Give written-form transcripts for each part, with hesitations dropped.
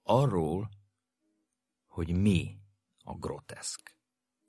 Arról, hogy mi a groteszk.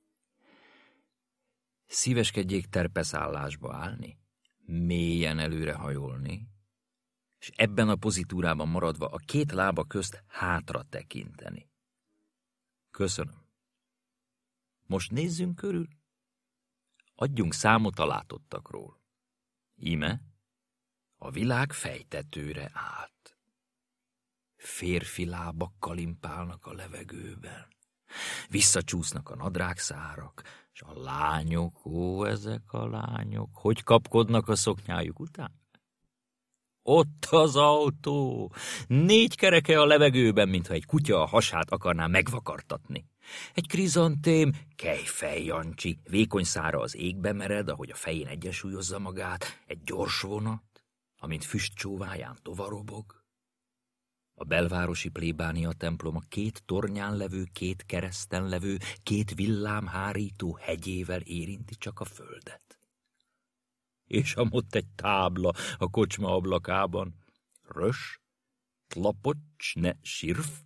Szíveskedjék terpeszállásba állni, mélyen előrehajolni, és ebben a pozitúrában maradva a két lába közt hátra tekinteni. Köszönöm. Most nézzünk körül. Adjunk számot a látottakról. Íme a világ fejtetőre állt. Férfi lábak kalimpálnak a levegőben. Visszacsúsznak a nadrágszárak, és a lányok, ó, ezek a lányok, hogy kapkodnak a szoknyájuk után? Ott az autó, 4 kereke a levegőben, mintha egy kutya a hasát akarná megvakartatni. Egy krizantém, kejfej Jancsi, vékony szára az égbe mered, ahogy a fején egyensúlyozza magát, egy gyors vonat, amint füstcsóváján tovarobog. A belvárosi plébánia templom a 2 tornyán levő, 2 kereszten levő, 2 villámhárító hegyével érinti csak a földet. És amott egy tábla a kocsma ablakában. Rös, tlapocs, ne sirf.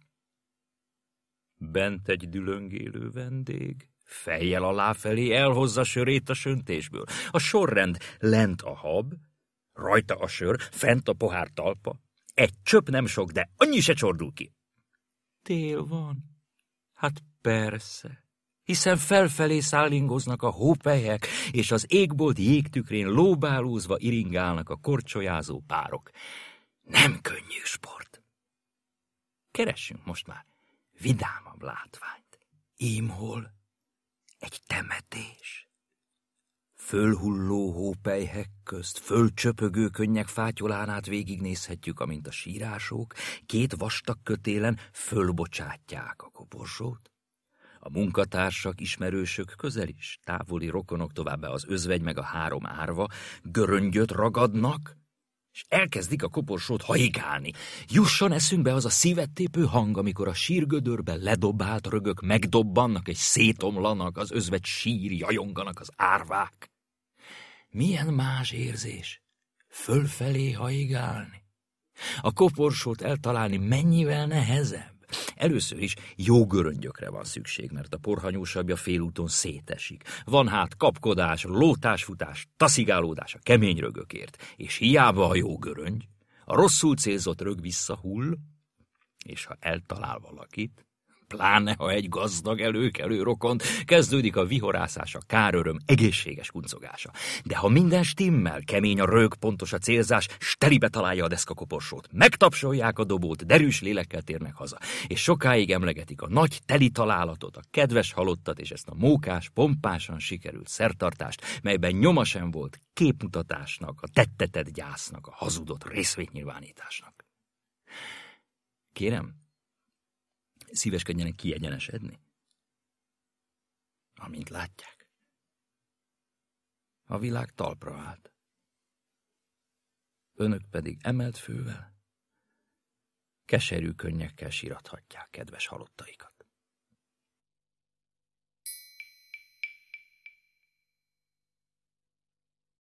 Bent egy dülöngélő vendég, fejjel aláfelé elhozza sörét a söntésből. A sorrend: lent a hab, rajta a sör, fent a pohár talpa. Egy csöp nem sok, de annyi se csordul ki. Tél van. Hát persze. Hiszen felfelé szállingoznak a hópelyhek, és az égbolt jégtükrén lóbálózva iringálnak a korcsolyázó párok. Nem könnyű sport. Keressünk most már vidámabb látványt. Ímhol egy temetés. Fölhulló hópelyhek közt, fölcsöpögő könnyek fátyolán át végignézhetjük, amint a sírások 2 vastag kötélen fölbocsátják a koporsót. A munkatársak, ismerősök, közel is, távoli rokonok, továbbá az özvegy meg a 3 árva göröngyöt ragadnak, és elkezdik a koporsót hajigálni. Jusson eszünkbe az a szívettépő hang, amikor a sírgödörbe ledobált rögök megdobbannak és szétomlanak, az özvegy sír, jajonganak az árvák. Milyen más érzés fölfelé hajigálni. A koporsót eltalálni mennyivel nehezebb. Először is jó göröngyökre van szükség, mert a porhanyósabbja félúton szétesik. Van hát kapkodás, lótásfutás, taszigálódás a kemény rögökért, és hiába a jó göröngy, a rosszul célzott rög visszahull, és ha eltalál valakit, pláne ha egy gazdag előkelő rokont, kezdődik a vihorászás, a káröröm, egészséges kuncogása. De ha minden stimmel, kemény a rög, pontos a célzás, stelibe találja a deszkakoporsót, megtapsolják a dobót, derűs lélekkel térnek haza, és sokáig emlegetik a nagy teli találatot, a kedves halottat, és ezt a mókás, pompásan sikerült szertartást, melyben nyoma sem volt képmutatásnak, a tettetett gyásznak, a hazudott részvétnyilvánításnak. Kérem, szíveskedjenek kiegyenesedni. Amint látják, a világ talpra állt. Önök pedig emelt fővel, keserű könnyekkel sírathatják kedves halottaikat.